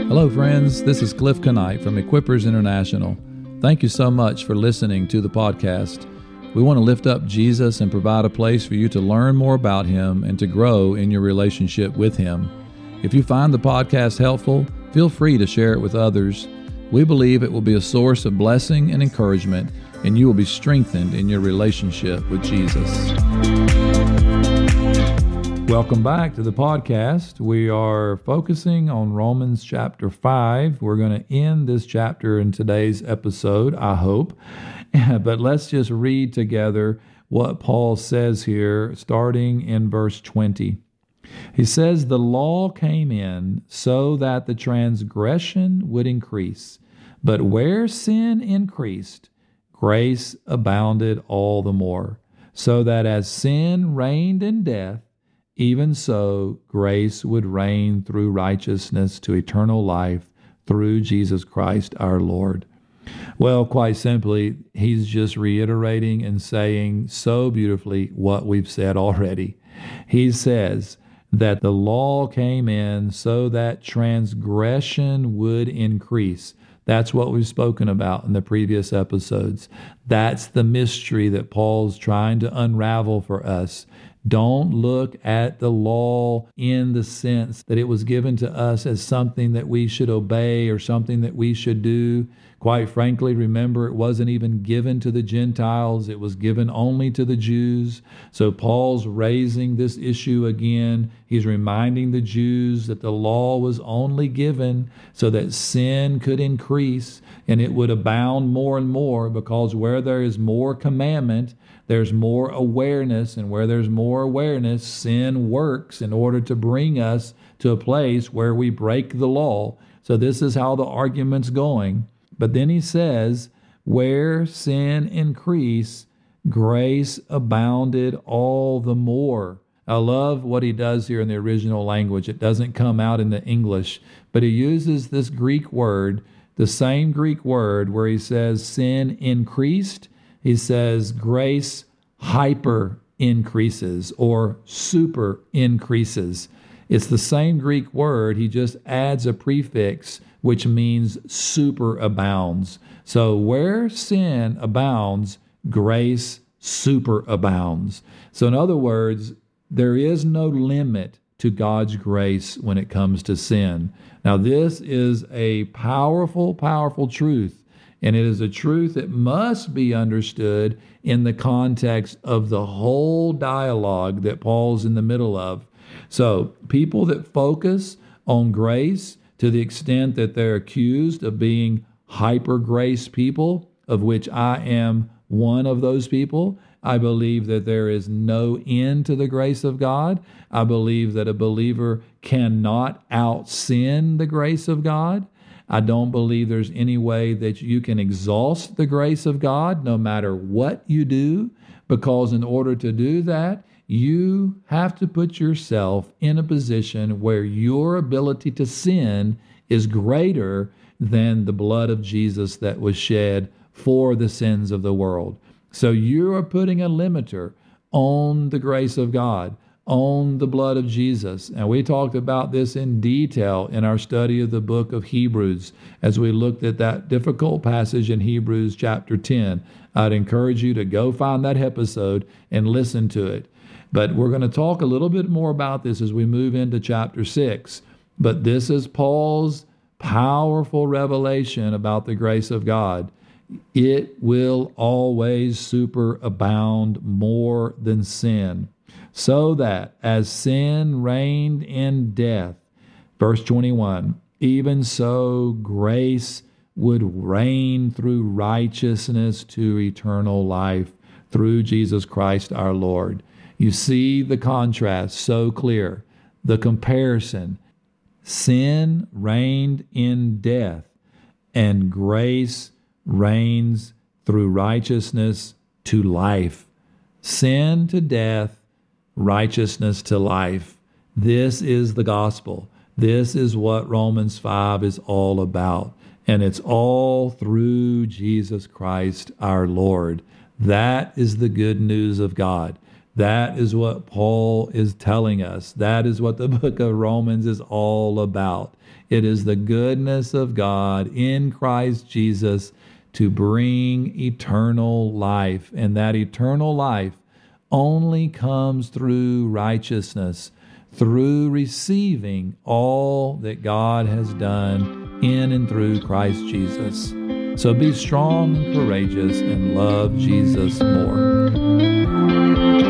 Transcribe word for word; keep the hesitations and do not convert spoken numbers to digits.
Hello, friends. This is Cliff Knight from Equippers International. Thank you so much for listening to the podcast. We want to lift up Jesus and provide a place for you to learn more about Him and to grow in your relationship with Him. If you find the podcast helpful, feel free to share it with others. We believe it will be a source of blessing and encouragement, and you will be strengthened in your relationship with Jesus. Welcome back to the podcast. We are focusing on Romans chapter five. We're going to end this chapter in today's episode, I hope. But let's just read together what Paul says here, starting in verse twenty. He says, "The law came in so that the transgression would increase. But where sin increased, grace abounded all the more. So that as sin reigned in death, even so, grace would reign through righteousness to eternal life through Jesus Christ our Lord." Well, quite simply, he's just reiterating and saying so beautifully what we've said already. He says that the law came in so that transgression would increase. That's what we've spoken about in the previous episodes. That's the mystery that Paul's trying to unravel for us. Don't look at the law in the sense that it was given to us as something that we should obey or something that we should do. Quite frankly, remember, it wasn't even given to the Gentiles. It was given only to the Jews. So Paul's raising this issue again. He's reminding the Jews that the law was only given so that sin could increase and it would abound more and more, because where there is more commandment, there's more awareness, and where there's more awareness, sin works in order to bring us to a place where we break the law. So this is how the argument's going. But then he says, where sin increased, grace abounded all the more. I love what he does here in the original language. It doesn't come out in the English, but he uses this Greek word, the same Greek word where he says sin increased. He says grace hyper increases or super increases. It's the same Greek word. He just adds a prefix which means super abounds. So where sin abounds, grace super abounds. So in other words, there is no limit to God's grace when it comes to sin. Now this is a powerful, powerful truth. And it is a truth that must be understood in the context of the whole dialogue that Paul's in the middle of. So people that focus on grace to the extent that they're accused of being hyper-grace people, of which I am one of those people, I believe that there is no end to the grace of God. I believe that a believer cannot out-sin the grace of God. I don't believe there's any way that you can exhaust the grace of God no matter what you do, because in order to do that, you have to put yourself in a position where your ability to sin is greater than the blood of Jesus that was shed for the sins of the world. So you are putting a limiter on the grace of God, on the blood of Jesus. And we talked about this in detail in our study of the book of Hebrews as we looked at that difficult passage in Hebrews chapter ten. I'd encourage you to go find that episode and listen to it. But we're going to talk a little bit more about this as we move into chapter six. But this is Paul's powerful revelation about the grace of God. It will always superabound more than sin. So that as sin reigned in death, verse twenty-one, even so grace would reign through righteousness to eternal life through Jesus Christ our Lord. You see the contrast so clear, the comparison. Sin reigned in death, and grace reigns through righteousness to life. Sin to death, righteousness to life. This is the gospel. This is what Romans five is all about. And it's all through Jesus Christ our Lord. That is the good news of God. That is what Paul is telling us. That is what the book of Romans is all about. It is the goodness of God in Christ Jesus to bring eternal life. And that eternal life only comes through righteousness, through receiving all that God has done in and through Christ Jesus. So be strong and courageous and love Jesus more.